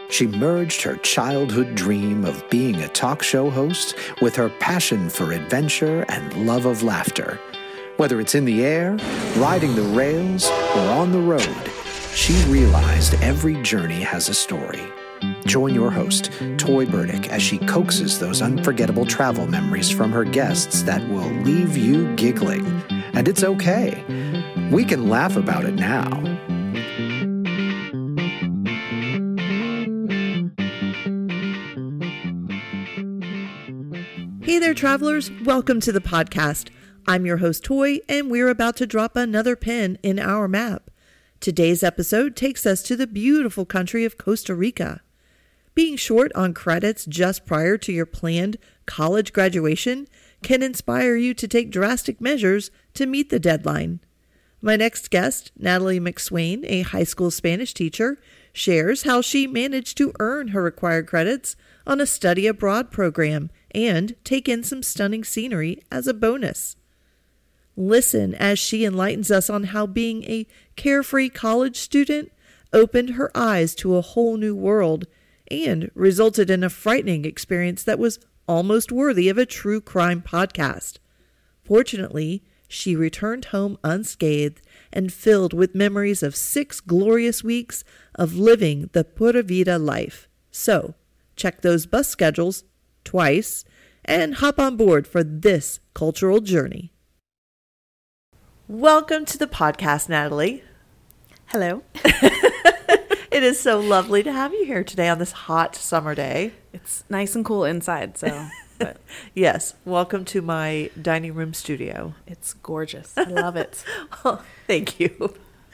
She merged her childhood dream of being a talk show host with her passion for adventure and love of laughter. Whether it's in the air, riding the rails, or on the road, she realized every journey has a story. Join your host, Toy Burdick, as she coaxes those unforgettable travel memories from her guests that will leave you giggling. And it's okay. We can laugh about it now. Hey there, travelers. Welcome to the podcast. I'm your host, Toy, and we're about to drop another pin in our map. Today's episode takes us to the beautiful country of Costa Rica. Being short on credits just prior to your planned college graduation can inspire you to take drastic measures to meet the deadline. My next guest, Natalie McSwain, a high school Spanish teacher, shares how she managed to earn her required credits on a study abroad program and take in some stunning scenery as a bonus. Listen as she enlightens us on how being a carefree college student opened her eyes to a whole new world and resulted in a frightening experience that was almost worthy of a true crime podcast. Fortunately, she returned home unscathed and filled with memories of 6 glorious weeks of living the Pura Vida life. So, check those bus schedules twice and hop on board for this cultural journey. Welcome to the podcast, Natalie. Hello. It is so lovely to have you here today on this hot summer day. It's nice and cool inside, so. But yes, welcome to my dining room studio. it's gorgeous. I love it. Oh, thank you.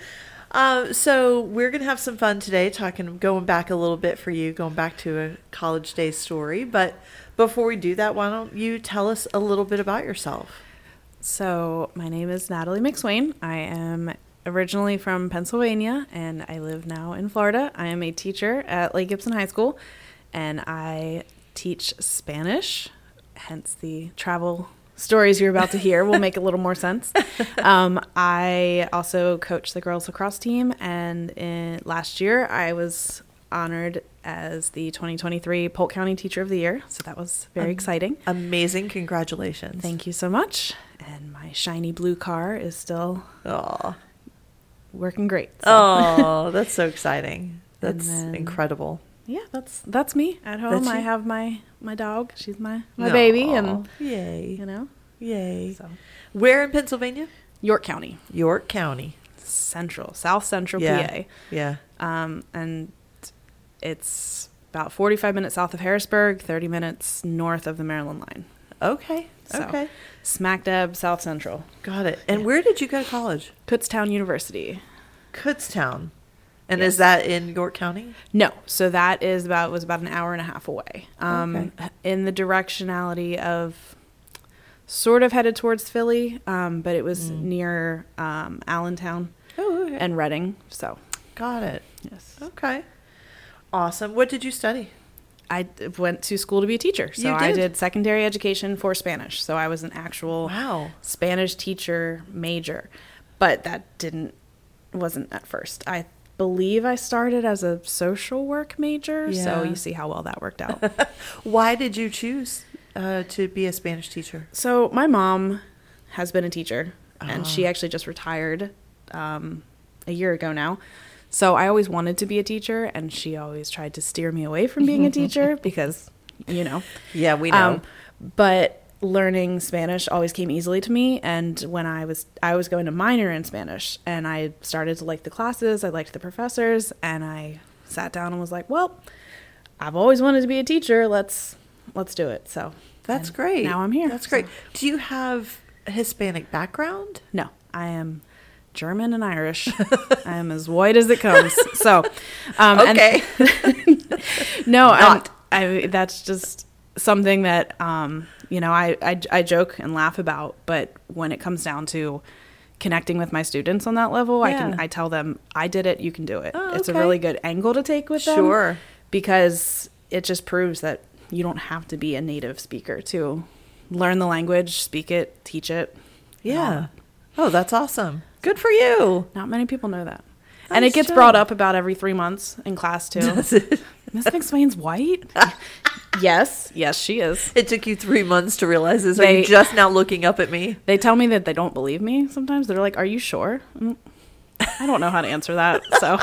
So we're going to have some fun today going back a little bit for you, going back to a college days story. But before we do that, why don't you tell us a little bit about yourself? So my name is Natalie McSwain. I am originally from Pennsylvania, and I live now in Florida. I am a teacher at Lake Gibson High School, and I teach Spanish, hence the travel stories you're about to hear will make a little more sense. I also coach the girls lacrosse team, and last year I was honored as the 2023 Polk County Teacher of the Year, so that was very exciting. Amazing. Congratulations. Thank you so much. And my shiny blue car is still working great. So. Oh, that's so exciting. That's then, incredible. Yeah, that's me at home. That's I you? have my dog. She's my baby, and yay. Yay. So Where in Pennsylvania? York County. York County. South Central Yeah. PA. Yeah. And it's about 45 minutes south of Harrisburg, 30 minutes north of the Maryland line. Okay. So, okay. Smack dab South Central. Got it. And Yeah. where did you go to college? Kutztown University. Kutztown. And Yes. is that in York County? No, so that was about an hour and a half away. Okay. In the directionality of sort of headed towards Philly, but it was near Allentown Oh, and Reading. So got it. yes, Okay. Awesome. What did you study? I went to school to be a teacher. So You I did? did secondary education for Spanish. So I was an actual Wow. Spanish teacher major, but that wasn't at first. I believe I started as a social work major. Yeah. So you see how well that worked out. Why did you choose to be a Spanish teacher? So my mom has been a teacher, and she actually just retired a year ago now. So I always wanted to be a teacher, and she always tried to steer me away from being a teacher because, Yeah, we know. But learning Spanish always came easily to me. And when I was going to minor in Spanish, and I started to like the classes, I liked the professors, and I sat down and was like, well, I've always wanted to be a teacher. Let's do it. So That's and great. Now I'm here. That's great. So. Do you have a Hispanic background? No, I am German and Irish. I am as white as it comes. So, Okay. no, that's just something that, I joke and laugh about, but when it comes down to connecting with my students on that level, Yeah. I tell them, I did it, you can do it. Oh, It's a okay. really good angle to take with them. Sure. Because it just proves that you don't have to be a native speaker to learn the language, speak it, teach it. Yeah. Oh, that's awesome. Good for you. Not many people know that. Nice And it gets job. brought up about every 3 months in class too. Does it? Miss McSwain's white? Yes, she is. It took you 3 months to realize this. Are They- you just now looking up at me? They tell me that they don't believe me sometimes. They're like, "Are you sure?" I don't know how to answer that. So,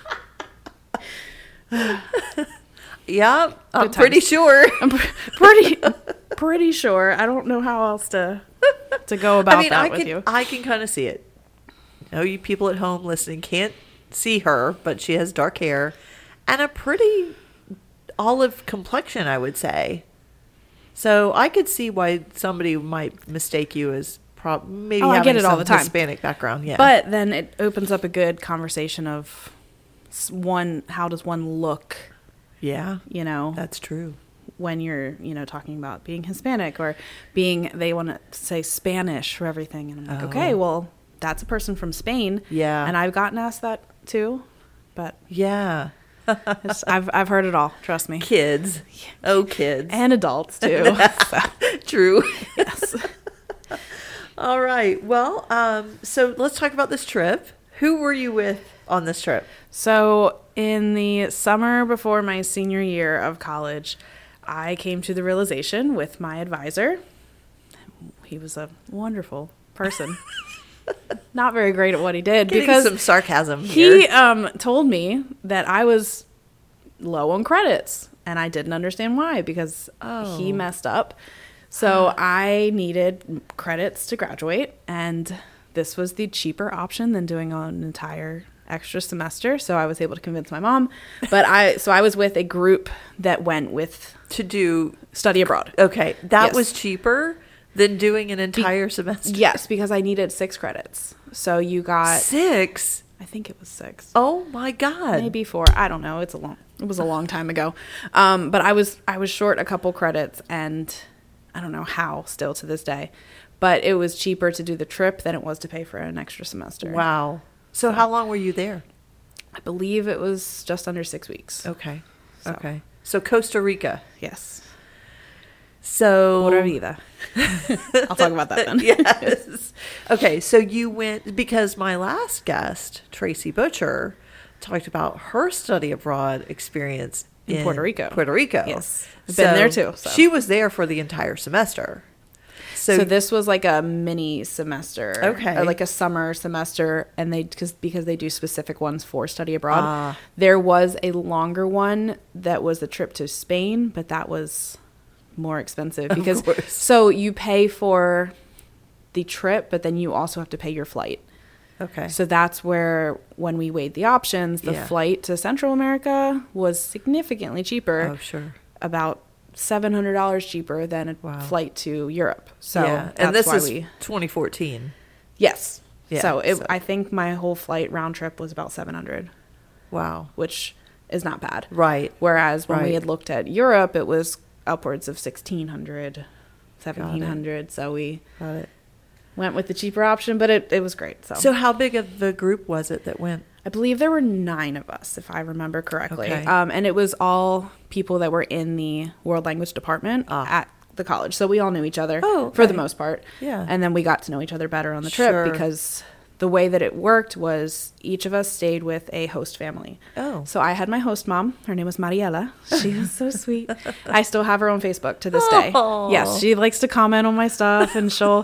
Yeah, I'm Good pretty times. sure. I'm pretty sure. I don't know how else to go about that with you. I can kind of see it. I know you people at home listening can't see her, but she has dark hair and a pretty olive complexion, I would say. So I could see why somebody might mistake you as maybe I having get it all some the time. Hispanic background. Yeah, But then it opens up a good conversation of how does one look, yeah, you know, that's true. when you're, talking about being Hispanic or they want to say Spanish for everything. And I'm like, okay, well, that's a person from Spain. Yeah. And I've gotten asked that too, but Yeah, I've heard it all. Trust me. kids. Oh, kids. And adults too. So, True. yes. All right. Well, so let's talk about this trip. Who were you with on this trip? So in the summer before my senior year of college, I came to the realization with my advisor. He was a wonderful person. Not very great at what he did Getting because some sarcasm here. he told me that I was low on credits, and I didn't understand why because he messed up. So I needed credits to graduate, and this was the cheaper option than doing an entire extra semester. So I was able to convince my mom. But I was with a group that went with To do study abroad. okay, that Yes. was cheaper than doing an entire semester. Yes, because I needed 6 credits. So you got 6. I think it was 6. Oh my god. Maybe 4. I don't know. It was a long time ago. But I was short a couple credits, and I don't know how still to this day. But it was cheaper to do the trip than it was to pay for an extra semester. Wow. So how long were you there? I believe it was just under 6 weeks. Okay. So. Okay. So Costa Rica. Yes. So Pura vida. I'll talk about that then. Yes. Okay, so you went because my last guest, Tracy Butcher, talked about her study abroad experience In Puerto Rico. Puerto Rico. Yes. I've been there too, so. She was there for the entire semester. So this was like a mini semester. Okay. Or like a summer semester, and because they do specific ones for study abroad. Ah. There was a longer one that was the trip to Spain, but that was more expensive because course. so you pay for the trip, but then you also have to pay your flight. Okay. So that's where when we weighed the options, the Yeah. flight to Central America was significantly cheaper. Oh, sure. About $700 cheaper than a Wow. flight to Europe. So yeah. that's And this why is 2014. yes. Yeah, so so- I think my whole flight round trip was about 700, Wow. which is not bad. Right. Whereas when we Right. had looked at Europe, it was upwards of 1,600, 1,700. So we Got it. went with the cheaper option, but it was great. So how big of the group was it that went? I believe there were 9 of us, if I remember correctly. Okay. And it was all people that were in the world language department at the college. So we all knew each other Oh, for the okay. most part. Yeah. And then we got to know each other better on the trip Sure. because the way that it worked was each of us stayed with a host family. Oh. So I had my host mom. Her name was Mariela. She was so sweet. I still have her on Facebook to this day. Aw. Yes, she likes to comment on my stuff, and she'll,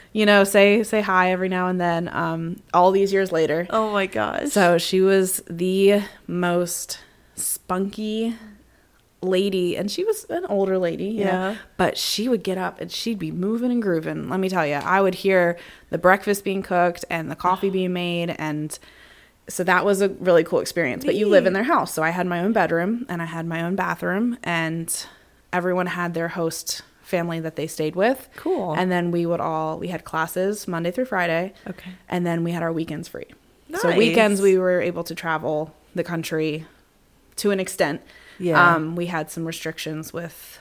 say hi every now and then. All these years later. Oh my gosh. So she was the most spunky lady, and she was an older lady, you know, Yeah. but she would get up and she'd be moving and grooving. Let me tell you, I would hear the breakfast being cooked and the coffee being made, and so that was a really cool experience. But you live in their house, so I had my own bedroom and I had my own bathroom, and everyone had their host family that they stayed with. Cool. And then we had classes Monday through Friday. Okay. And then we had our weekends free. So Nice. weekends we were able to travel the country to an extent. Yeah. We had some restrictions with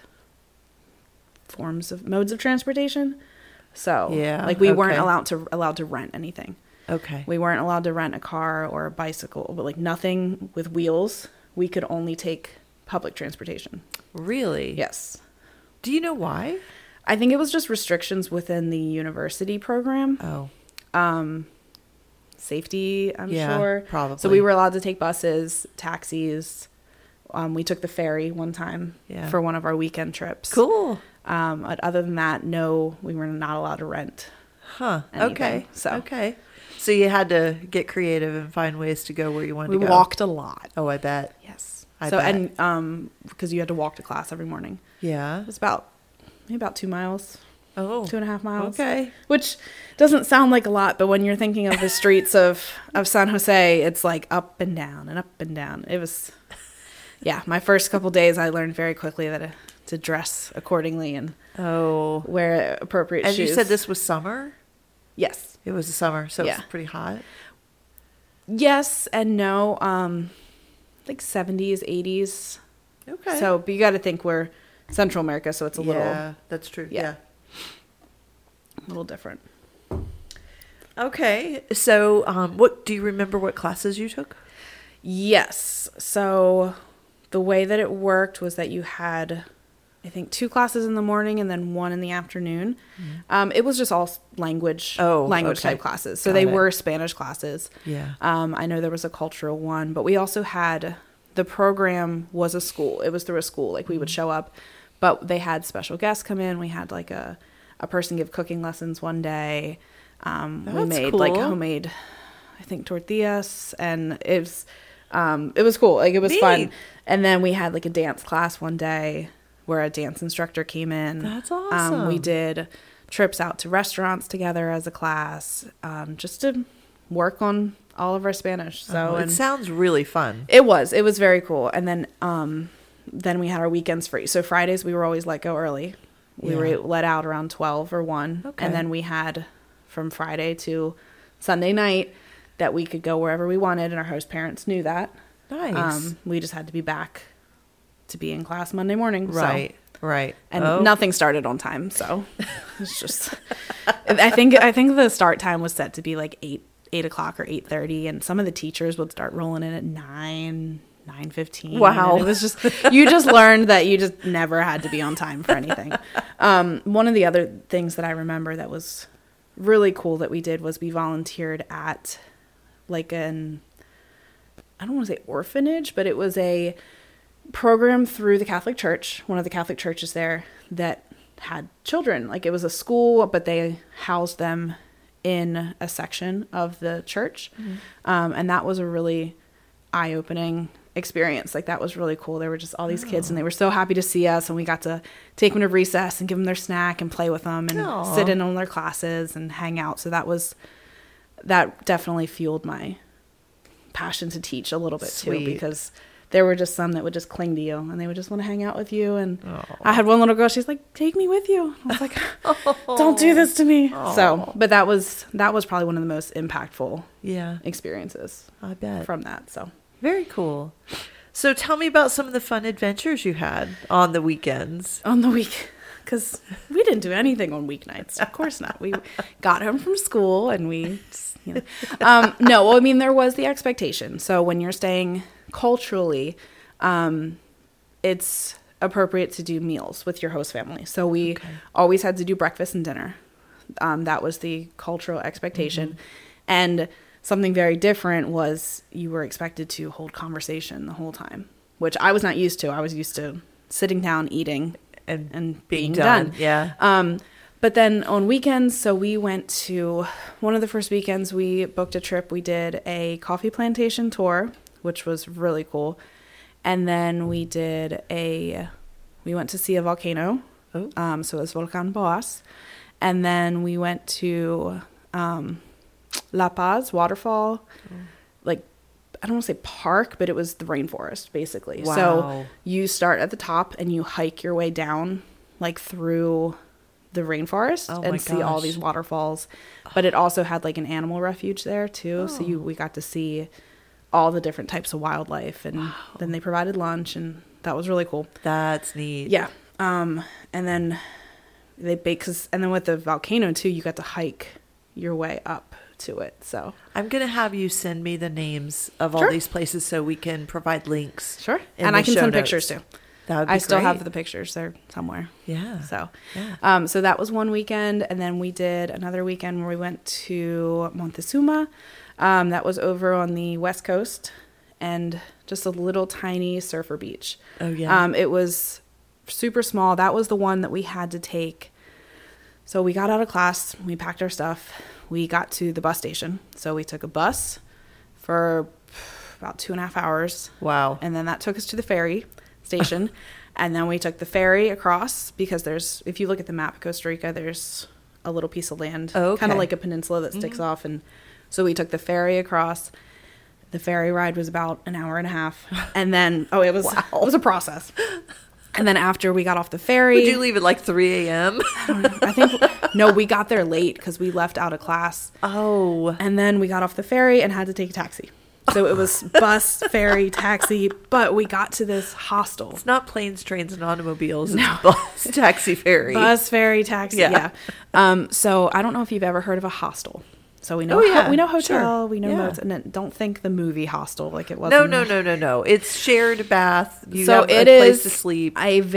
modes of transportation. So Yeah, like we weren't okay. allowed to rent anything. Okay. We weren't allowed to rent a car or a bicycle, but like nothing with wheels. We could only take public transportation. Really? Yes. Do you know why? I think it was just restrictions within the university program. Oh. Safety, I'm Yeah, sure. probably. So we were allowed to take buses, taxis, We took the ferry one time Yeah. for one of our weekend trips. Cool. But other than that, no, we were not allowed to rent. Huh. Anything, Okay. so. Okay. So you had to get creative and find ways to go where you wanted We to go. walked a lot. Oh, I bet. Yes. I so bet. and because you had to walk to class every morning. Yeah. It was maybe about 2 miles, Oh. 2.5 miles. Okay. Which doesn't sound like a lot, but when you're thinking of the streets of San Jose, it's like up and down and up and down. It was, yeah. My first couple days, I learned very quickly that to dress accordingly and Oh. wear appropriate And shoes. you said this was summer? Yes. It was the summer, so Yeah. it's pretty hot. Yes and no. Like 70s, 80s. Okay. So, but you got to think we're Central America, so it's a yeah, that's true. Yeah. little different. Okay. So, what do you remember? What classes you took? Yes. So the way that it worked was that you had, I think, 2 classes in the morning and then 1 in the afternoon. It was just all language okay. type classes. So Got they it. were Spanish classes. Yeah. I know there was a cultural one, but we also had, the program was a school. It was through a school. Like we would show up, but they had special guests come in. We had like a person give cooking lessons one day. We That's made like cool. homemade, I think, tortillas, and it was cool. Like it was fun. Neat. And then we had like a dance class one day where a dance instructor came in. That's awesome. We did trips out to restaurants together as a class, just to work on all of our Spanish. So it sounds really fun. it was very cool. And then we had our weekends free. So Fridays we were always let go early. We Yeah. were let out around 12 or 1. Okay. And then we had from Friday to Sunday night that we could go wherever we wanted, and our host parents knew that. Nice. We just had to be back to be in class Monday morning. Right. So. Right. And nothing started on time, so it's just. I think the start time was set to be like 8 o'clock or 8:30, and some of the teachers would start rolling in at 9:15. Wow. And it was just, you just learned that you just never had to be on time for anything. One of the other things that I remember that was really cool that we did was we volunteered at like I don't want to say orphanage, but it was a program through the Catholic Church, one of the Catholic churches there, that had children. Like it was a school, but they housed them in a section of the church. And that was a really eye-opening experience. Like that was really cool. There were just all these kids and they were so happy to see us, and we got to take them to recess and give them their snack and play with them and Aw. sit in on their classes and hang out. So that definitely fueled my passion to teach a little bit Sweet. too, because there were just some that would just cling to you and they would just want to hang out with you. And Aw. I had one little girl, she's like, take me with you. I was like, don't do this to me. So, but that was probably one of the most impactful Yeah. experiences I bet. from that. So Very cool. So tell me about some of the fun adventures you had on the weekends. on the week, because we didn't do anything on weeknights. Of course not. We got home from school and we just, no, well, I mean, there was the expectation. So when you're staying culturally, it's appropriate to do meals with your host family. So we always had to do breakfast and dinner. That was the cultural expectation. And something very different was you were expected to hold conversation the whole time, which I was not used to. I was used to sitting down, eating, and being done. Yeah. But then on weekends, so we went to one of the first weekends, we booked a trip. We did a coffee plantation tour, which was really cool. And then we went to see a volcano. Oh. So it was Volcan Boas. And then we went to La Paz waterfall, like, I don't want to say park, but it was the rainforest, basically. Wow. So you start at the top and you hike your way down, like, through the rainforest and see all these waterfalls. But it also had, like, an animal refuge there, too. So we got to see all the different types of wildlife. And then they provided lunch, and that was really cool. That's neat. Yeah. And then and then with the volcano, too, you got to hike your way up to it. So I'm going to have you send me the names of all Sure. these places so we can provide links. Sure. in And the I can show send notes. pictures, too. That would be I still have great. the pictures there somewhere. Yeah. So, Yeah. so that was one weekend, and then we did another weekend where we went to Montezuma. That was over on the West Coast, and just a little tiny surfer beach. Oh, yeah. It was super small. That was the one that we had to take. So we got out of class, we packed our stuff, we got to the bus station. So we took a bus for about 2.5 hours. Wow. And then that took us to the ferry station. And then we took the ferry across, because if you look at the map of Costa Rica, there's a little piece of land, kind of like a peninsula that sticks off. And so we took the ferry across. The ferry ride was about an hour and a half. And then, it was a process. And then after we got off the ferry. Would you leave at like 3 a.m.? I don't know. I think, no, we got there late because we left out of class. Oh. And then we got off the ferry and had to take a taxi. So it was bus, ferry, taxi, but we got to this hostel. It's not planes, trains, and automobiles. It's bus, taxi, ferry. Bus, ferry, taxi, yeah. So I don't know if you've ever heard of a hostel. So we know we know hotel, we know motel, and don't think the movie Hostel like it was. No. It's shared bath. You so have it a place is to sleep.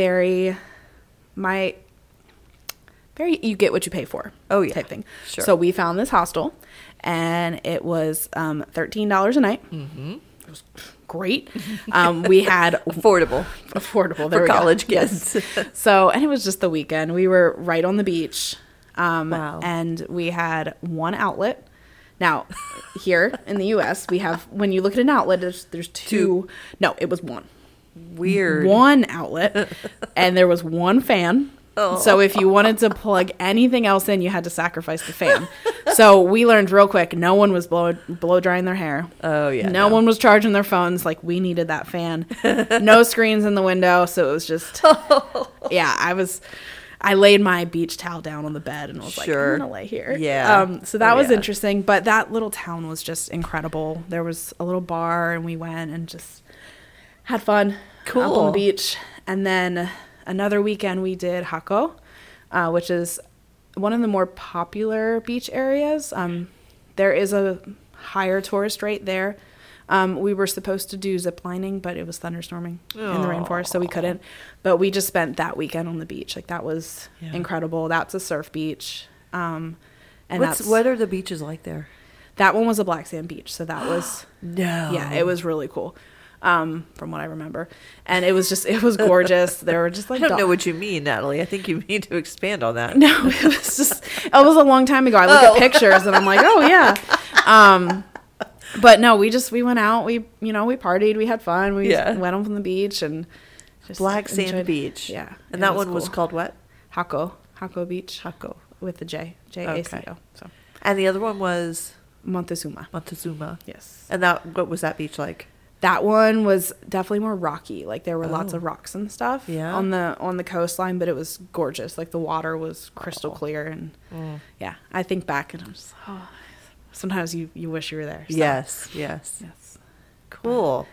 You get what you pay for. Oh, yeah. Type thing. Sure. So we found this hostel, and it was $13 a night. Mm-hmm. It was great. We had affordable there for college kids. Yes. So, and it was just the weekend. We were right on the beach. Wow. And we had one outlet. Now, here in the U.S., we have, when you look at an outlet, there's two. No, it was one. Weird. One outlet, and there was one fan. Oh. So if you wanted to plug anything else in, you had to sacrifice the fan. So we learned real quick, no one was blow drying their hair. Oh, yeah. No one was charging their phones. Like, we needed that fan. No screens in the window. So it was just, yeah, I laid my beach towel down on the bed and was like, I'm going to lay here. Yeah. So that was interesting. But that little town was just incredible. There was a little bar, and we went and just had fun. Cool. Up on the beach. And then another weekend we did Jaco, which is one of the more popular beach areas. There is a higher tourist rate there. We were supposed to do zip lining, but it was thunderstorming in the rainforest, so we couldn't. But we just spent that weekend on the beach. Like, that was incredible. That's a surf beach. And what are the beaches like there? That one was a black sand beach, so that was no. Yeah, it was really cool. From what I remember. And it was gorgeous. There were just like, I don't know what you mean, Natalie. I think you need to expand on that. No, it was a long time ago. I look at pictures and I'm like, oh yeah. But no, we went out, we partied, we had fun. We went on from the beach and just Black Sand Beach. Yeah. And that one was called what? Jaco Beach. Jaco. With the J. J-A-C-O. Okay. So. And the other one was? Montezuma. Yes. And what was that beach like? That one was definitely more rocky. Like, there were lots of rocks and stuff on the coastline, but it was gorgeous. Like, the water was crystal clear, and yeah, I think back and I'm just sometimes you wish you were there. So. Yes. Cool.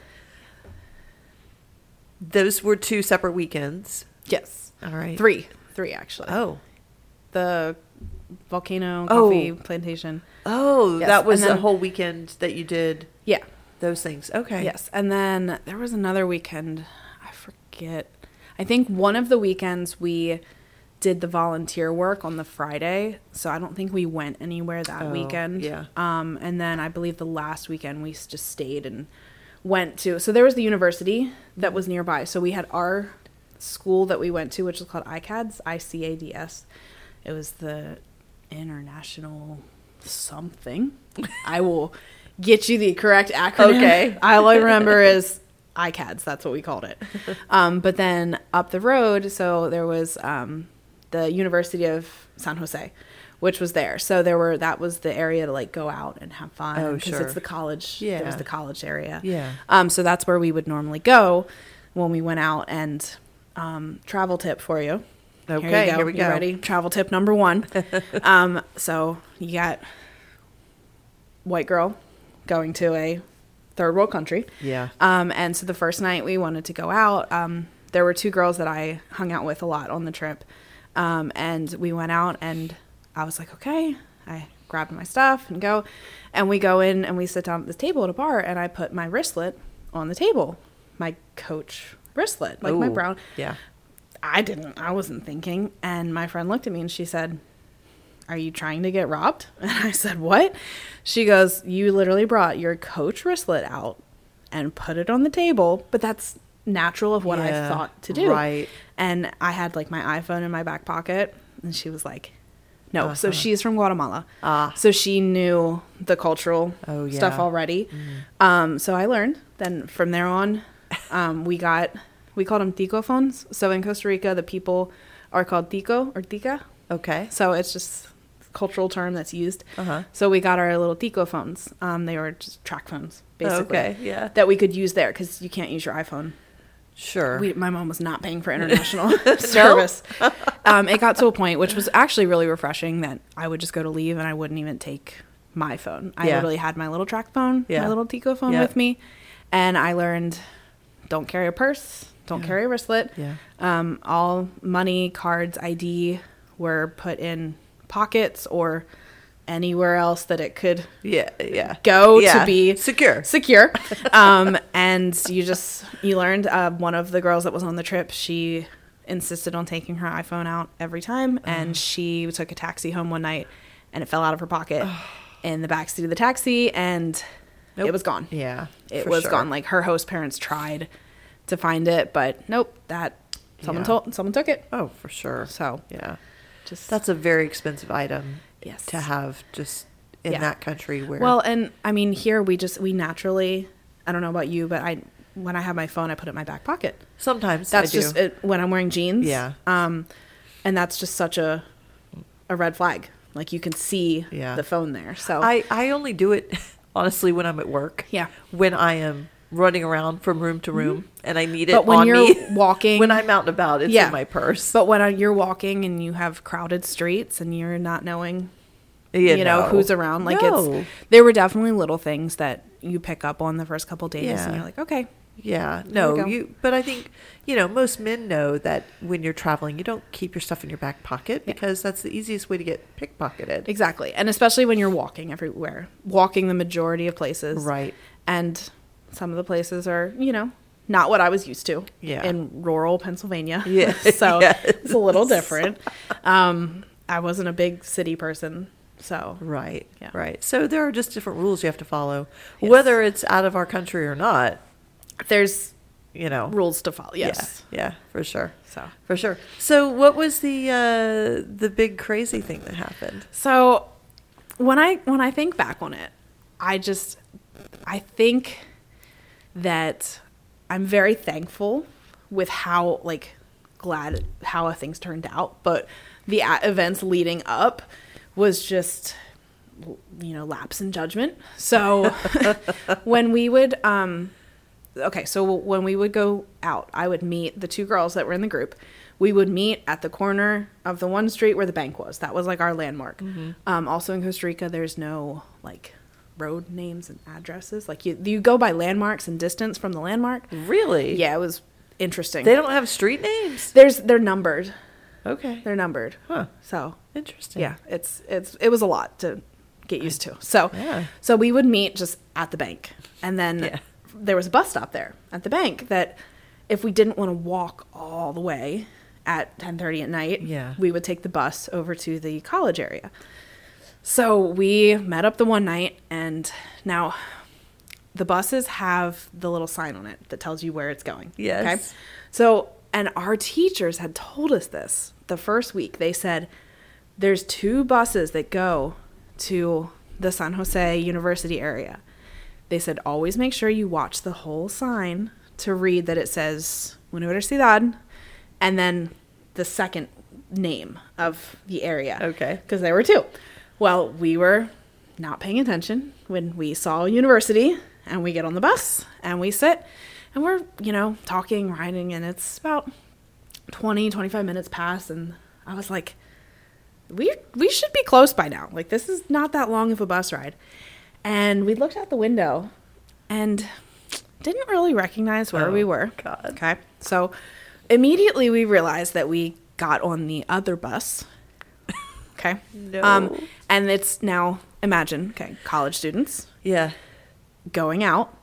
Those were 2 separate weekends. Yes. All right. 3 actually. Oh. The volcano coffee plantation. Oh, yes. That was the whole weekend that you did. Yeah. Those things. Okay. Yes. And then there was another weekend. I forget. I think one of the weekends we did the volunteer work on the Friday. So I don't think we went anywhere that weekend. Yeah. And then I believe the last weekend we just stayed and went to. So there was the university that was nearby. So we had our school that we went to, which was called ICADS, ICADS. It was the International something. I will get you the correct acronym. Okay. All I remember is ICADS. That's what we called it. But then up the road, so there was the University of San Jose, which was there. So that was the area to like go out and have fun. Oh, because sure. it's the college. Yeah. It was the college area. Yeah. So that's where we would normally go when we went out. And travel tip for you. Okay, here we go. You ready? Travel tip number 1. So you got white girl going to a third world country. Yeah. And so the first night we wanted to go out, there were 2 girls that I hung out with a lot on the trip. And we went out and I was like, okay, I grabbed my stuff and go. And we go in and we sit down at this table at a bar and I put my wristlet on the table, my Coach wristlet, like my brown. Yeah. I wasn't thinking. And my friend looked at me and she said, are you trying to get robbed? And I said, what? She goes, you literally brought your Coach wristlet out and put it on the table. But that's natural of what I thought to do. Right. And I had like my iPhone in my back pocket, and she was like, no. So she's from Guatemala. So she knew the cultural stuff already. So I learned. Then from there on, we called them tico phones. So in Costa Rica, the people are called tico or tica. Okay. So it's just a cultural term that's used. So we got our little tico phones. They were just track phones, basically. Okay, yeah. That we could use there because you can't use your iPhone. Sure. My mom was not paying for international service. It got to a point, which was actually really refreshing, that I would just go to leave and I wouldn't even take my phone. I literally had my little track phone, my little Tico phone with me. And I learned, don't carry a purse, don't carry a wristlet. All money, cards, ID were put in pockets or anywhere else that it could go to be secure. And you learned, one of the girls that was on the trip, she insisted on taking her iPhone out every time, and she took a taxi home one night and it fell out of her pocket in the backseat of the taxi, and it was gone. It was gone. Like, her host parents tried to find it, but nope, someone took it. Oh, for sure. So that's a very expensive item. Yes. To have just in that country where... Well, and I mean, here we naturally, I don't know about you, but when I have my phone, I put it in my back pocket. Sometimes that's just when I'm wearing jeans. Yeah. And that's just such a red flag. Like, you can see the phone there. So I only do it, honestly, when I'm at work. Yeah. When I am running around from room to room and I need it but when on you're me. Walking, when I'm out and about, it's in my purse. But when you're walking and you have crowded streets and you're not knowing, who's around, like, there were definitely little things that you pick up on the first couple days, and you're like, okay. Yeah, but I think, most men know that when you're traveling, you don't keep your stuff in your back pocket because that's the easiest way to get pickpocketed. Exactly. And especially when you're walking everywhere, walking the majority of places. Right. And some of the places are, not what I was used to in rural Pennsylvania. Yeah. So it's a little different. I wasn't a big city person. So right. So there are just different rules you have to follow, whether it's out of our country or not. There's rules to follow. Yes. Yeah, for sure. So what was the big crazy thing that happened? So when I think back on it, I think that I'm very thankful with how glad how things turned out, but the events leading up was just lapse in judgment. So when we would when we would go out, I would meet the two girls that were in the group. We would meet at the corner of the one street where the bank was. That was our landmark. Also in Costa Rica, there's no road names and addresses. You go by landmarks and distance from the landmark. Really? Yeah, it was interesting. They don't have street names? They're numbered. Okay. They're numbered. Huh. So interesting. Yeah, it was a lot to get used to. So we would meet just at the bank, and then there was a bus stop there at the bank that if we didn't want to walk all the way at 10:30 at night, we would take the bus over to the college area. So we met up the one night, and now the buses have the little sign on it that tells you where it's going. Yes. Okay. So, and our teachers had told us this the first week. They said, there's 2 buses that go to the San Jose University area. They said, always make sure you watch the whole sign to read that it says Universidad, and then the second name of the area. Okay. Because there were 2. Well, we were not paying attention when we saw university, and we get on the bus and we sit and we're, talking, riding, and it's about 25 minutes past, and I was like, we should be close by now. This is not that long of a bus ride. And we looked out the window and didn't really recognize where we were. God. Okay. So immediately we realized that we got on the other bus. Okay. No. And it's now, imagine, college students. Yeah. Going out.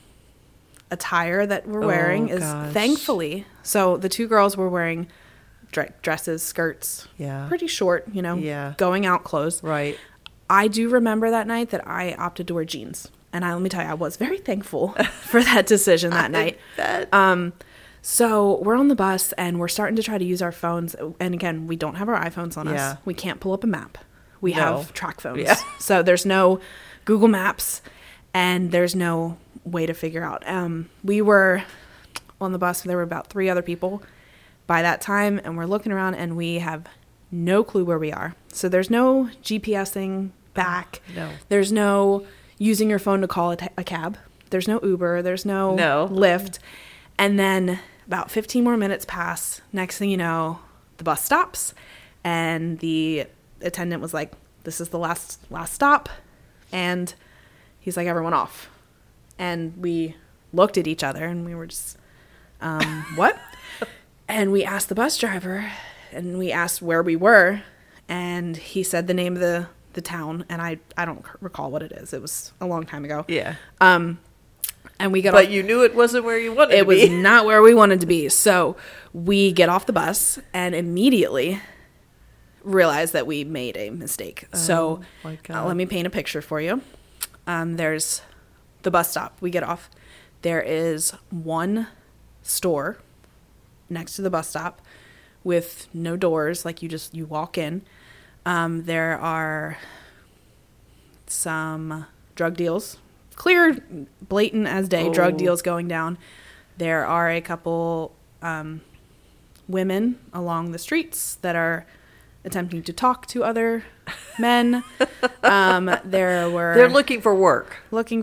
Attire that we're wearing is thankfully. So the 2 girls were wearing dresses, skirts. Yeah. Pretty short, going out clothes. Right. I do remember that night that I opted to wear jeans And let me tell you, I was very thankful for that decision that night. Bet. So we're on the bus and we're starting to try to use our phones. And again, we don't have our iPhones on us. We can't pull up a map. We have track phones. Yeah. So there's no Google Maps and there's no way to figure out. We were on the bus and there were about 3 other people by that time. And we're looking around and we have no clue where we are. So there's no GPSing back. No. There's no using your phone to call a cab. There's no Uber. There's no Lyft. And then about 15 more minutes pass. Next thing you know, the bus stops. And the attendant was like, this is the last stop. And he's like, everyone off. And we looked at each other and we were just, what? And we asked the bus driver and we asked where we were. And he said the name of the town, and I don't recall what it is. It was a long time ago. Yeah. And we got But you knew it wasn't where you wanted to be. It was not where we wanted to be. So we get off the bus and immediately realize that we made a mistake. So my God. let me paint a picture for you. There's the bus stop. We get off. There is one store next to the bus stop with no doors. Like you walk in. There are some drug deals, clear, blatant as day, drug deals going down. There are a couple women along the streets that are attempting to talk to other men. They're looking for work.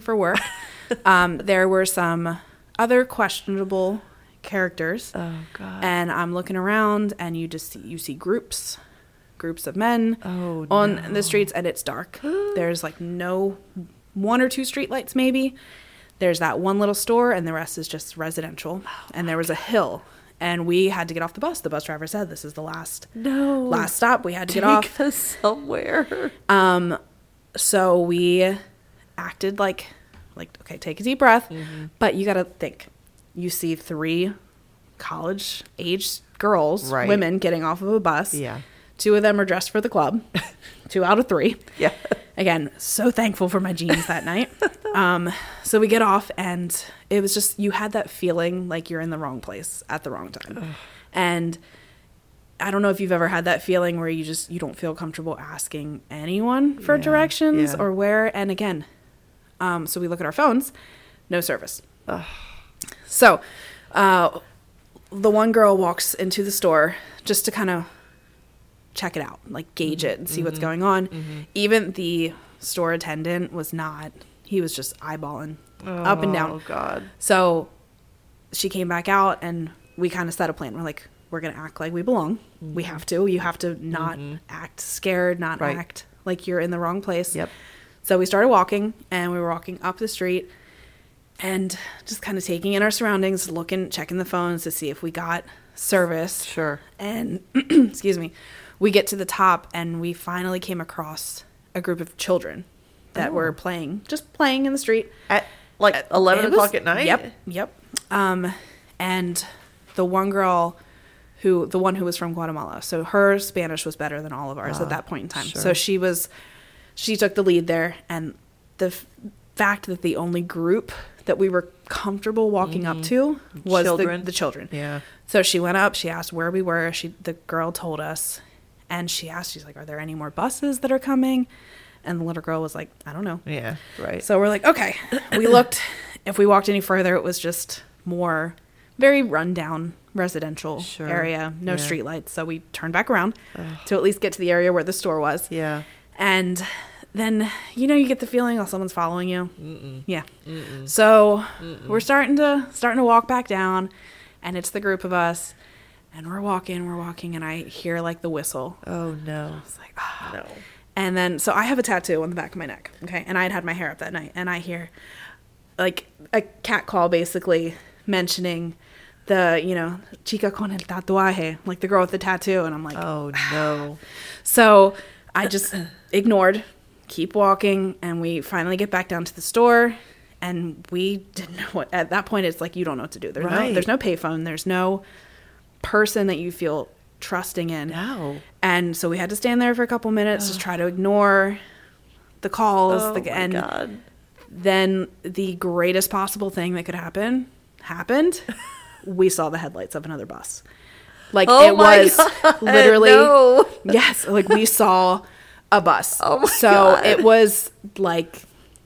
There were some other questionable characters. Oh, God. And I'm looking around, and you see groups of men on the streets, and it's dark. There's like no 1 or 2 street lights maybe. There's that one little store and the rest is just residential. And there was a hill and we had to get off the bus. The bus driver said this is the last stop. We had to get off. Take us somewhere. So we acted like okay, take a deep breath. Mm-hmm. But you got to think. You see 3 college-aged girls, women getting off of a bus. Yeah. 2 of them are dressed for the club. 2 out of 3. Yeah. Again, so thankful for my jeans that night. So we get off and it was just, you had that feeling like you're in the wrong place at the wrong time. Ugh. And I don't know if you've ever had that feeling where you don't feel comfortable asking anyone for directions or where. And again, so we look at our phones, no service. Ugh. So, the one girl walks into the store just to kind of check it out, like gauge it and see what's going on. Mm-hmm. Even the store attendant was not, he was just eyeballing up and down. Oh, God. So she came back out and we kind of set a plan. We're like, we're going to act like we belong. Mm-hmm. We have to. You have to not act scared, not act like you're in the wrong place. Yep. So we started walking and we were walking up the street and just kind of taking in our surroundings, checking the phones to see if we got service. Sure. And, excuse me, we get to the top and we finally came across a group of children that were playing in the street. At 11 o'clock at night? Yep. And the one girl the one who was from Guatemala, so her Spanish was better than all of ours at that point in time. Sure. So she took the lead there, and the fact that the only group that we were comfortable walking up to was the children. Yeah. So she went up, she asked where we were, the girl told us, and she's like, are there any more buses that are coming? And the little girl was like, I don't know. Yeah, right. So we're like, okay. We looked, if we walked any further, it was just more very rundown residential area, no streetlights. So we turned back around to at least get to the area where the store was. Yeah. And then, you get the feeling, someone's following you. Mm-mm. Yeah. Mm-mm. So we're starting to walk back down, and it's the group of us, and we're walking, and I hear like the whistle. Oh no. I was like, oh no. And then, so I have a tattoo on the back of my neck. Okay. And I had my hair up that night, and I hear like a cat call basically mentioning the, chica con el tatuaje, like the girl with the tattoo. And I'm like, oh no. So I just ignored, keep walking, and we finally get back down to the store, and we didn't know what, at that point it's like, you don't know what to do. There's no payphone. There's no person that you feel trusting in. No. And so we had to stand there for a couple minutes, just try to ignore the calls. God. then the greatest possible thing that could happen happened. We saw the headlights of another bus. Like, it was literally, no. yes, like we saw a bus. Oh my so God. it was like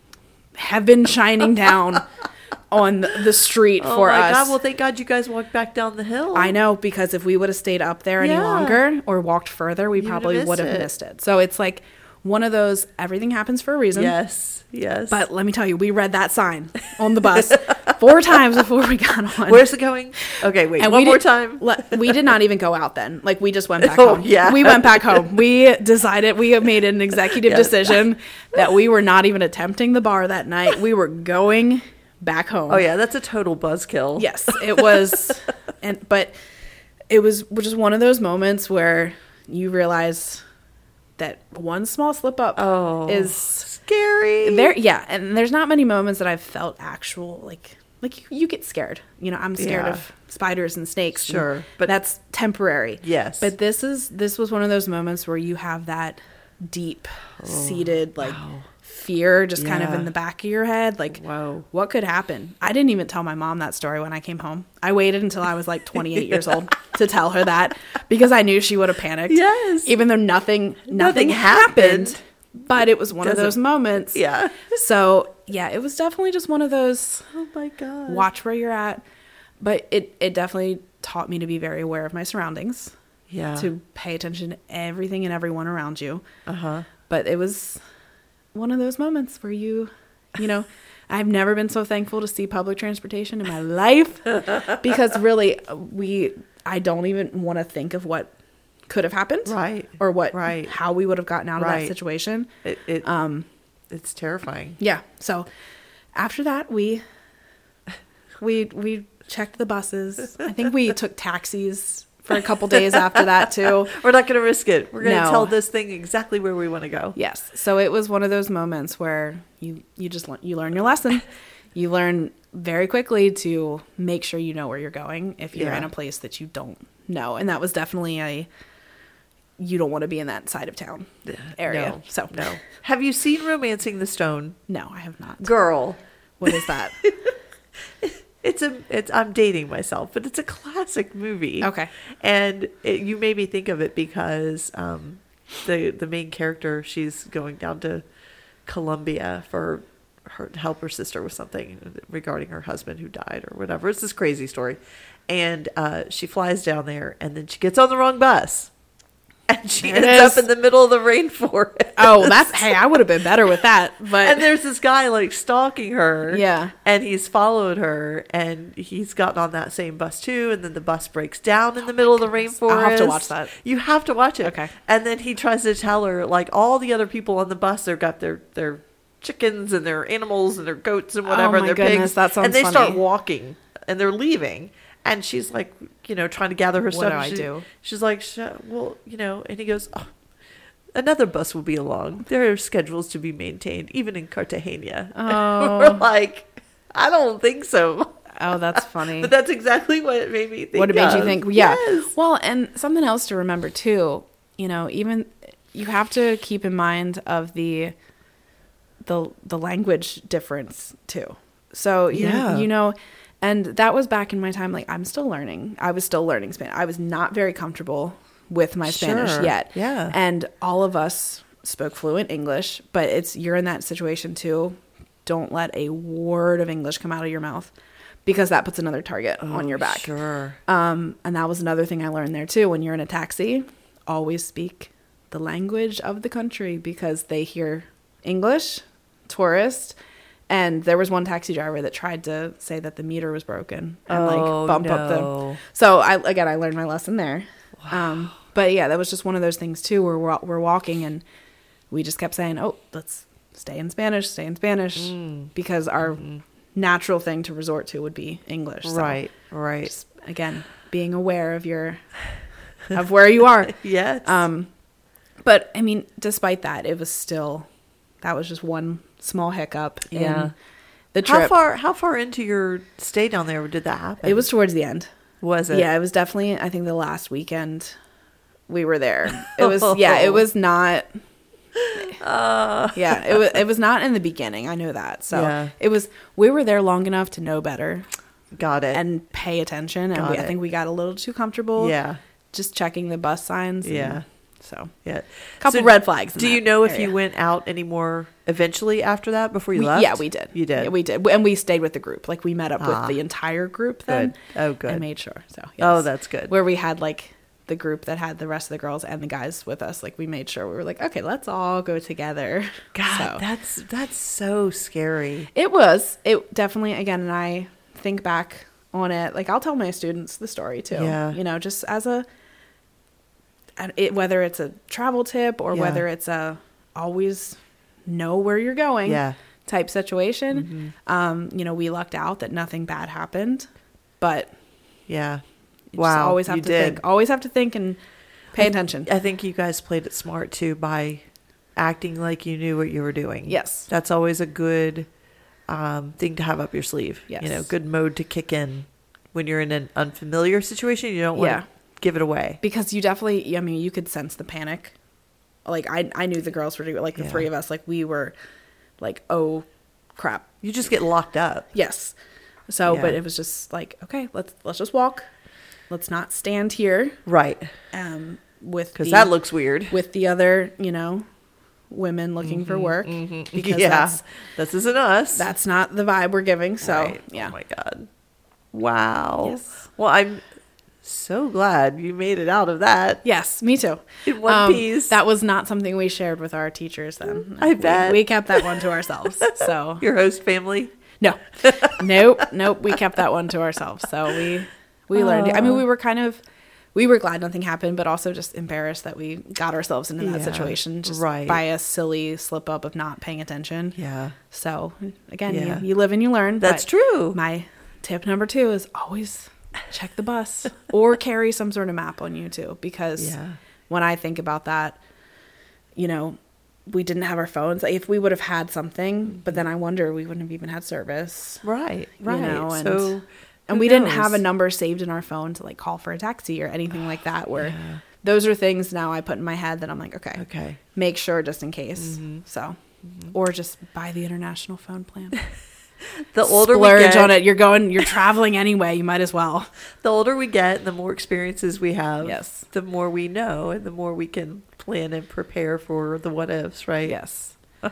heaven shining down on the street for us. Oh my God. Well, thank God you guys walked back down the hill. I know, because if we would have stayed up there any Yeah. longer or walked further, we You'd probably have would have missed it. missed it. So it's like one of those, everything happens for a reason. Yes. But let me tell you, we read that sign on the bus 4 times before we got on. Where's it going? Okay, wait. And one we more did- time. We did not even go out then. Like, we just went back Oh, home. yeah. We went back home. We decided, we made an executive Yes. decision that we were not even attempting the bar that night. We were going back home. Oh yeah, that's a total buzzkill. Yes, it was. But it was just one of those moments where you realize that one small slip up is scary. there. Yeah, and there's not many moments that I've felt actual like you get scared. You know, I'm scared Yeah. of spiders and snakes. Sure, and but- that's temporary. Yes. but this was one of those moments where you have that deep seated fear just kind of Yeah. in the back of your head, like, Whoa. what could happen? I didn't even tell my mom that story when I came home. I waited until I was like 28 years old to tell her that, because I knew she would have panicked. Yes. Even though nothing Nothing happened. happened. But it was one of Doesn't- those moments. Yeah. So yeah, it was definitely just one of those Oh my God. watch where you're at. But it definitely taught me to be very aware of my surroundings, Yeah. to pay attention to everything and everyone around you. Uh-huh. But it was one of those moments where you know, I've never been so thankful to see public transportation in my life, because really I don't even want to think of what could have happened. Right. Or what, Right. how we would have gotten out of that Right. situation. It's terrifying. Yeah. So after that, we checked the buses. I think we took taxis for a couple days after that too. We're not going to risk it. We're going to No. tell this thing exactly where we want to go. Yes. So it was one of those moments where you just you learn your lesson. You learn very quickly to make sure you know where you're going if you're Yeah. in a place that you don't know. And that was definitely you don't want to be in that side of town area. No. So No. Have you seen Romancing the Stone? No, I have not. Girl. What is that? I'm dating myself, but it's a classic movie. Okay. And you made me think of it because the main character, she's going down to Colombia for her to help her sister with something regarding her husband who died or whatever. It's this crazy story. And she flies down there, and then she gets on the wrong bus. And she There it ends is. up in the middle of the rainforest. Oh, hey, I would have been better with that. But And there's this guy like stalking her. Yeah. And he's followed her, and he's gotten on that same bus too. And then the bus breaks down in the middle of the rainforest. I'll have to watch that. You have to watch it. Okay. And then he tries to tell her, like, all the other people on the bus, they've got their chickens and their animals and their goats and whatever, Oh and my their goodness, pigs. that sounds and they funny. start walking, and they're leaving. And she's like, trying to gather her What stuff. do and I do? She's like, well, and he goes, oh, another bus will be along. There are schedules to be maintained, even in Cartagena. Oh. We're like, I don't think so. Oh, that's funny. But that's exactly what it made me think. What it made you of. think? Yeah. Yes. Well, and something else to remember too, even you have to keep in mind of the language difference too. So, Yeah. and that was back in my time, like I'm still learning. I was still learning Spanish. I was not very comfortable with my Spanish Sure. yet. Yeah. And all of us spoke fluent English, but you're in that situation too. Don't let a word of English come out of your mouth, because that puts another target on your back. Sure. And that was another thing I learned there too. When you're in a taxi, always speak the language of the country, because they hear English, tourist. And there was one taxi driver that tried to say that the meter was broken and bump up no. the. So I learned my lesson there. Wow. But yeah, that was just one of those things too, where we're walking and we just kept saying, "Oh, let's stay in Spanish," because our natural thing to resort to would be English. So Right. just, again, being aware of of where you are. Yes. But I mean, despite that, that was just one small hiccup Yeah. in the trip. How far into your stay down there did that happen? It was towards the end. Was it? Yeah, it was definitely, I think, the last weekend we were there. It was, it was not Yeah, it was not in the beginning. I know that. So Yeah. we were there long enough to know better Got it. and pay attention. And I think we got a little too comfortable. Yeah. Just checking the bus signs. Yeah. So Yeah. couple red flags. Do you know if you went out anymore eventually after that before you left? Yeah, we did. You did? Yeah, we did. And we stayed with the group. Like, we met up with the entire group then. Good. Oh, good. And made sure. So, yes. Oh, that's good. Where we had, like, the group that had the rest of the girls and the guys with us. Like, we made sure we were like, okay, let's all go together. God, that's so scary. It was. It definitely, again, and I think back on it. Like, I'll tell my students the story, too. Yeah. You know, just as whether it's a travel tip or whether it's a always know where you're going type situation. You know, we lucked out that nothing bad happened, but yeah, you just always have to think and pay attention. I think you guys played it smart too by acting like you knew what you were doing. Yes. That's always a good thing to have up your sleeve. Yes. You know, good mode to kick in when you're in an unfamiliar situation. You don't want to give it away. Because you definitely, I mean, you could sense the panic. Like, I knew the girls were doing, like, the three of us, like, we were like, oh, crap. You just get locked up. Yes. So, but it was just like, okay, let's just walk. Let's not stand here. Right. Because that looks weird. With the other, you know, women looking for work. Because this isn't us. That's not the vibe we're giving. So, right. yeah. Oh, my God. Wow. Yes. Well, I'm so glad you made it out of that. Yes, me too. In one piece. That was not something we shared with our teachers then. I bet. We kept that one to ourselves. So your host family? No. Nope. We kept that one to ourselves. So we learned. I mean, we were glad nothing happened, but also just embarrassed that we got ourselves into that situation just by a silly slip up of not paying attention. Yeah. So again, you live and you learn. That's true. My tip number 2 is always check the bus or carry some sort of map on you too, because when I think about that, you know, we didn't have our phones. If we would have had something, but then I wonder we wouldn't have even had service. Right. You know, and we didn't have a number saved in our phone to like call for a taxi or anything like that, where those are things now I put in my head that I'm like, okay, make sure just in case. So, or just buy the international phone plan. The older Splurge we get on it. You're traveling anyway. You might as well. The older we get, the more experiences we have. Yes. The more we know, and the more we can plan and prepare for the what ifs. Right. Yes.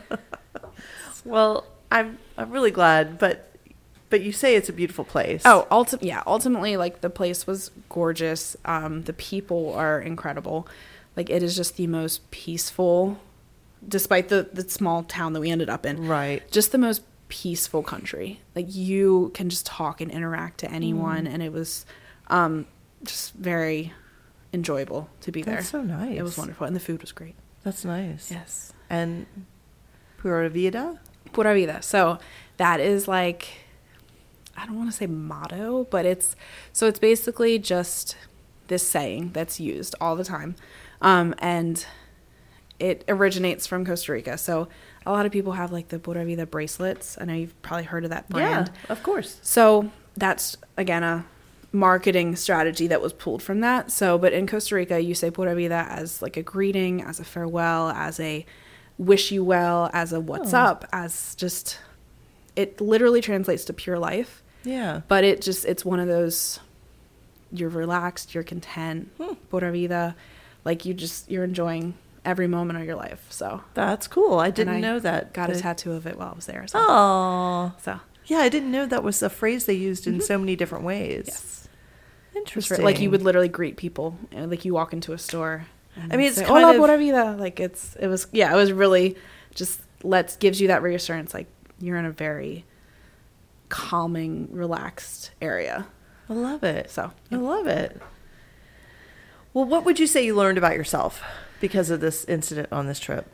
Well, I'm really glad, but you say it's a beautiful place. Oh, ultimately, like, the place was gorgeous. The people are incredible. Like, it is just the most peaceful, despite the small town that we ended up in. Right. Just the most peaceful country. Like, you can just talk and interact to anyone, and it was just very enjoyable to be there. That's so nice. It was wonderful, and the food was great. That's nice. Yes. And Pura Vida? Pura Vida. So that is like, I don't want to say motto, but it's basically just this saying that's used all the time. And it originates from Costa Rica. So a lot of people have like the Pura Vida bracelets. I know you've probably heard of that brand. Yeah, of course. So that's, again, a marketing strategy that was pulled from that. So, but in Costa Rica, you say Pura Vida as like a greeting, as a farewell, as a wish you well, as a what's up, as just, it literally translates to pure life. Yeah. But it's one of those, you're relaxed, you're content, Pura Vida, like you're enjoying every moment of your life. So that's cool. I didn't know that. Got a tattoo of it while I was there. So. Oh. So. Yeah, I didn't know that was a phrase they used in so many different ways. Yes. Interesting. Like, you would literally greet people. Like, you walk into a store. I mean, it's say, kind Hola, of... Pura Vida. Like, it was really just gives you that reassurance. Like, you're in a very calming, relaxed area. I love it. So. I love it. Well, what would you say you learned about yourself because of this incident on this trip?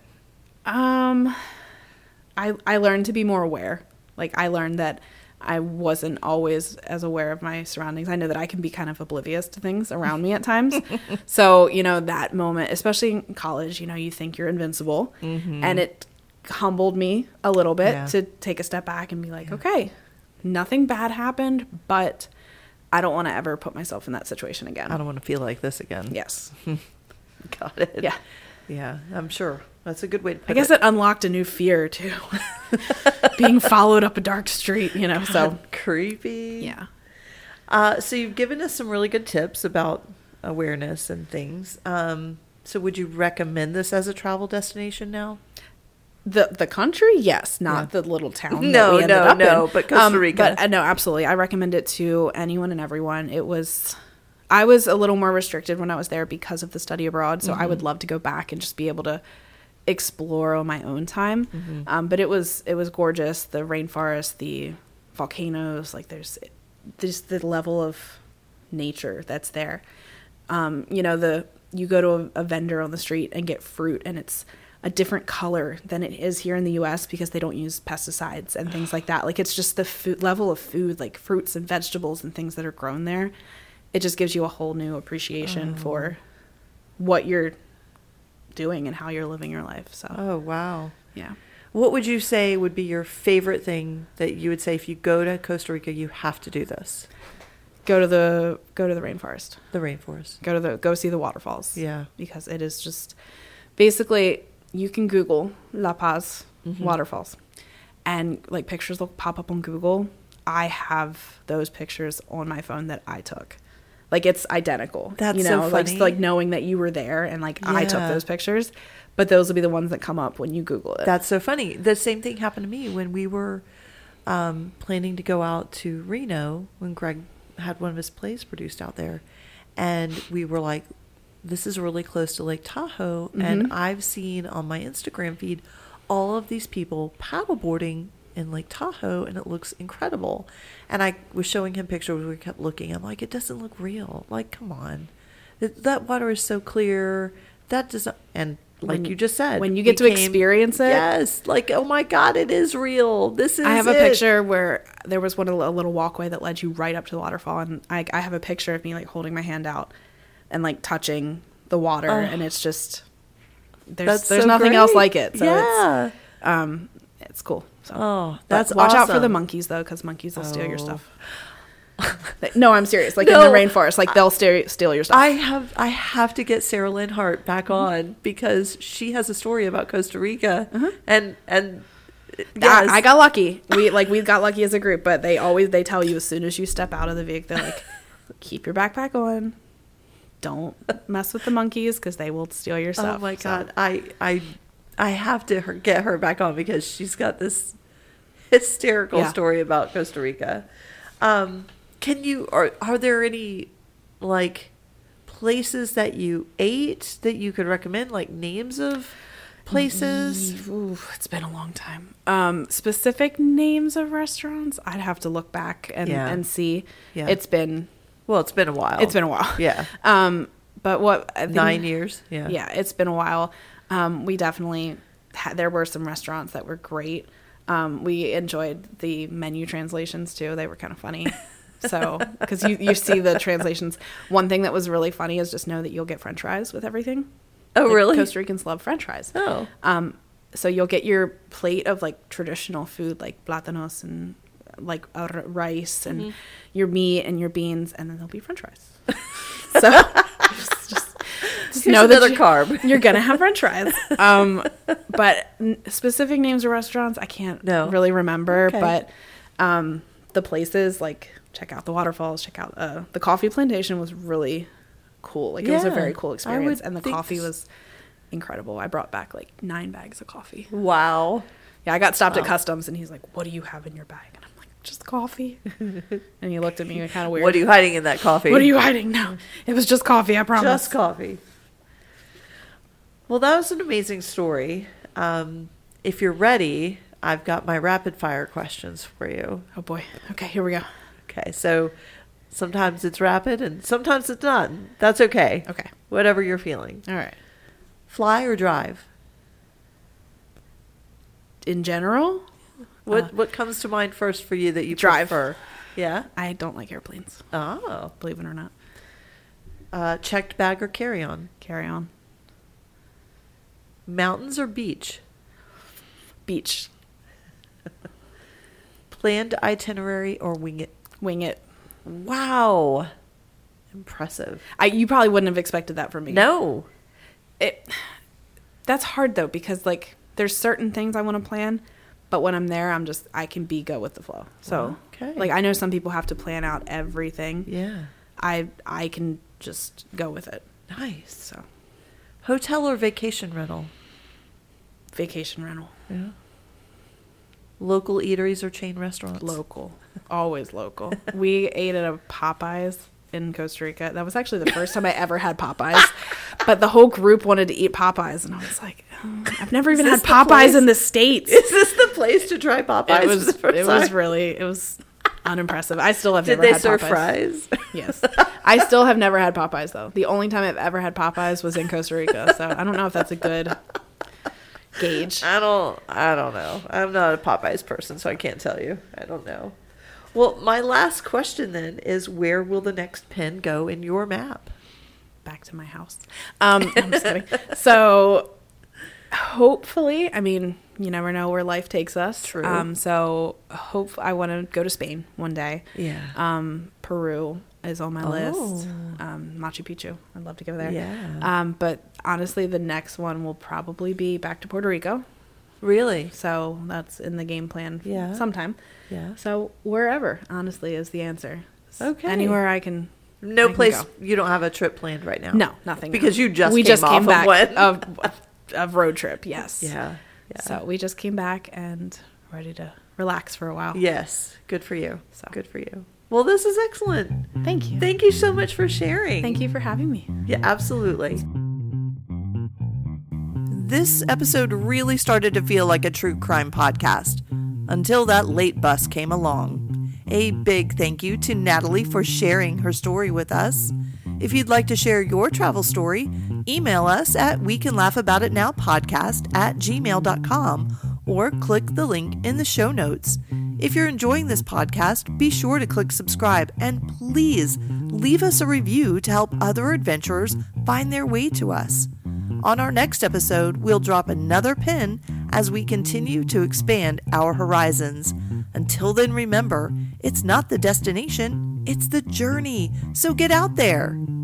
I learned to be more aware. Like, I learned that I wasn't always as aware of my surroundings. I know that I can be kind of oblivious to things around me at times. So, you know, that moment, especially in college, you know, you think you're invincible. And it humbled me a little bit to take a step back and be like, okay, nothing bad happened, but I don't want to ever put myself in that situation again. I don't want to feel like this again. Yes. Got it. Yeah. Yeah, I'm sure. That's a good way to put I guess it unlocked a new fear too. Being followed up a dark street, you know, God, so creepy. yeah. So you've given us some really good tips about awareness and things. So would you recommend this as a travel destination now? The country, yes, not the little town. No, that we ended up in. but Costa Rica. But no, absolutely, I recommend it to anyone and everyone. I was a little more restricted when I was there because of the study abroad, so I would love to go back and just be able to explore on my own time. But it was gorgeous. The rainforest, the volcanoes, like there's the level of nature that's there. You know, you go to a vendor on the street and get fruit, and it's a different color than it is here in the US because they don't use pesticides and things like that. Like, it's just the food level of food, like fruits and vegetables and things that are grown there. It just gives you a whole new appreciation for what you're doing and how you're living your life. So, oh, wow. yeah. What would you say would be your favorite thing that you would say if you go to Costa Rica, you have to do this? Go to the rainforest. The rainforest. Go see the waterfalls. Yeah. Because it is just basically, you can Google La Paz waterfalls, and like pictures will pop up on Google. I have those pictures on my phone that I took. Like, it's identical. That's so funny. Like knowing that you were there and like I took those pictures, but those will be the ones that come up when you Google it. That's so funny. The same thing happened to me when we were planning to go out to Reno when Greg had one of his plays produced out there, and we were like, this is really close to Lake Tahoe, and I've seen on my Instagram feed all of these people paddleboarding in Lake Tahoe, and it looks incredible. And I was showing him pictures. We kept looking. I'm like, it doesn't look real. Like, come on, that water is so clear. That doesn't. And like you just said, when you get to experience it, yes, like, oh my God, it is real. This is. I have a picture where there was a little walkway that led you right up to the waterfall, and I have a picture of me like holding my hand out and like touching the water, and it's just there's nothing else like it. So it's cool. So, that's watch out awesome. for the monkeys though, because monkeys will steal your stuff. No, I'm serious. Like in the rainforest, like they'll steal your stuff. I have to get Sarah Lynn Hart back on because she has a story about Costa Rica, and yes. I got lucky. We got lucky as a group, but they tell you as soon as you step out of the vehicle, they're like, keep your backpack on. Don't mess with the monkeys because they will steal your stuff. Oh my God. I have to get her back on because she's got this hysterical story about Costa Rica. Are there any like places that you ate that you could recommend, like names of places? Ooh, it's been a long time. Specific names of restaurants, I'd have to look back and see. Yeah. It's been a while. It's been a while. Yeah. But what I think, 9 years? Yeah. Yeah, it's been a while. We definitely there were some restaurants that were great. We enjoyed the menu translations too. They were kind of funny. So, because you see the translations. One thing that was really funny is just know that you'll get French fries with everything. Oh, like, really? Costa Ricans love French fries. Oh. So you'll get your plate of like traditional food, like plátanos and like rice and your meat and your beans, and then there'll be French fries. So just know that carb. You're gonna have French fries. But specific names of restaurants, I can't really remember. Okay. But the places, like, check out the waterfalls. Check out the coffee plantation was really cool. Like, it was a very cool experience, and the coffee was incredible. I brought back like 9 bags of coffee. Wow. Yeah, I got stopped at customs, and he's like, "What do you have in your bag?" And I'm like, "Just coffee." And he looked at me kind of weird. What are you hiding in that coffee? What are you hiding? No, it was just coffee. I promise. Just coffee. Well, that was an amazing story. If you're ready, I've got my rapid fire questions for you. Oh boy. Okay, here we go. Okay, so sometimes it's rapid and sometimes it's not. That's okay. Okay. Whatever you're feeling. All right. Fly or drive? In general? What comes to mind first for you that you drive. prefer? Yeah? I don't like airplanes. Oh. Believe it or not. Checked bag or carry-on? Carry on. Mountains or beach? Beach. Planned itinerary or wing it? Wing it. Wow. Impressive. You probably wouldn't have expected that from me. No. That's hard though, because like there's certain things I want to plan, but when I'm there, I can go with the flow. So Okay. like I know some people have to plan out everything. Yeah. I can just go with it. Nice. So Hotel or vacation rental? vacation rental. Yeah. Local eateries or chain restaurants? Local. Always local. We ate at a Popeyes in Costa Rica. That was actually the first time I ever had Popeyes. But the whole group wanted to eat Popeyes. And I was like, I've never even had Popeyes in the States. Is this the place to try Popeyes? It was unimpressive. I still have never Did they had serve Popeyes. fries? Yes. I still have never had Popeyes, though. The only time I've ever had Popeyes was in Costa Rica. So I don't know if that's a good gauge. I don't know. I'm not a Popeyes person, so I can't tell you. I don't know. Well, my last question then is, where will the next pin go in your map? Back to my house. I'm just kidding. So hopefully, I mean, you never know where life takes us. True. So I want to go to Spain one day. Yeah. Peru is on my list. Machu Picchu. I'd love to go there. Yeah. But honestly, the next one will probably be back to Puerto Rico. Really? So that's in the game plan. Yeah. Sometime. Yeah. So wherever, honestly, is the answer. Okay. Anywhere I can. No I can place. go. You don't have a trip planned right now. No, nothing. Because no. you just we came just off came of back one. of road trip. Yes. Yeah. So we just came back and ready to relax for a while. Yes. Good for you. So. Good for you. Well, this is excellent. Thank you. Thank you so much for sharing. Thank you for having me. Yeah, absolutely. This episode really started to feel like a true crime podcast until that late bus came along. A big thank you to Natalie for sharing her story with us. If you'd like to share your travel story, email us at wecanlaughaboutitnowpodcast@gmail.com or click the link in the show notes. If you're enjoying this podcast, be sure to click subscribe and please leave us a review to help other adventurers find their way to us. On our next episode, we'll drop another pin as we continue to expand our horizons. Until then, remember, it's not the destination, it's the journey. So get out there.